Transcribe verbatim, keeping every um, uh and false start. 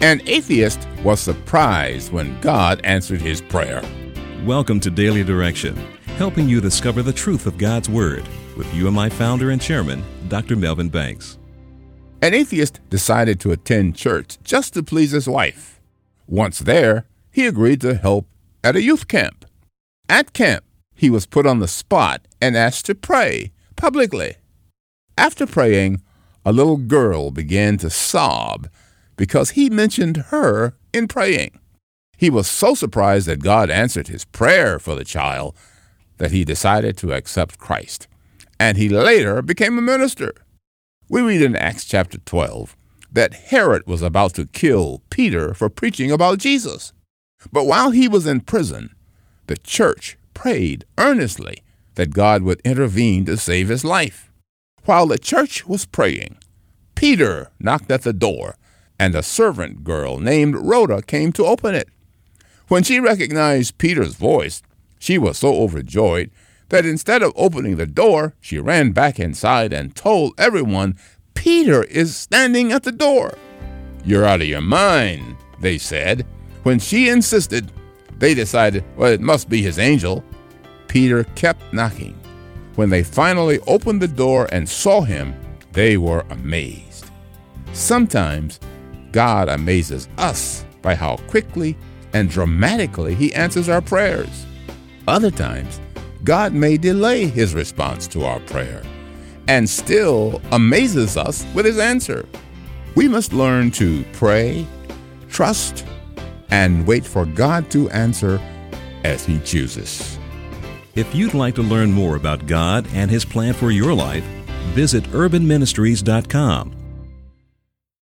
An atheist was surprised when God answered his prayer. Welcome to Daily Direction, helping you discover the truth of God's Word with you and my founder and chairman, Doctor Melvin Banks. An atheist decided to attend church just to please his wife. Once there, he agreed to help at a youth camp. At camp, he was put on the spot and asked to pray publicly. After praying, a little girl began to sob because he mentioned her in praying. He was so surprised that God answered his prayer for the child that he decided to accept Christ, and he later became a minister. We read in Acts chapter twelve that Herod was about to kill Peter for preaching about Jesus. But while he was in prison, the church prayed earnestly that God would intervene to save his life. While the church was praying, Peter knocked at the door, and a servant girl named Rhoda came to open it. When she recognized Peter's voice, she was so overjoyed that instead of opening the door, she ran back inside and told everyone, "Peter is standing at the door." "You're out of your mind," they said. When she insisted, they decided, well, it must be his angel. Peter kept knocking. When they finally opened the door and saw him, they were amazed. Sometimes God amazes us by how quickly and dramatically he answers our prayers. Other times, God may delay his response to our prayer and still amazes us with his answer. We must learn to pray, trust, and wait for God to answer as he chooses. If you'd like to learn more about God and his plan for your life, visit urban ministries dot com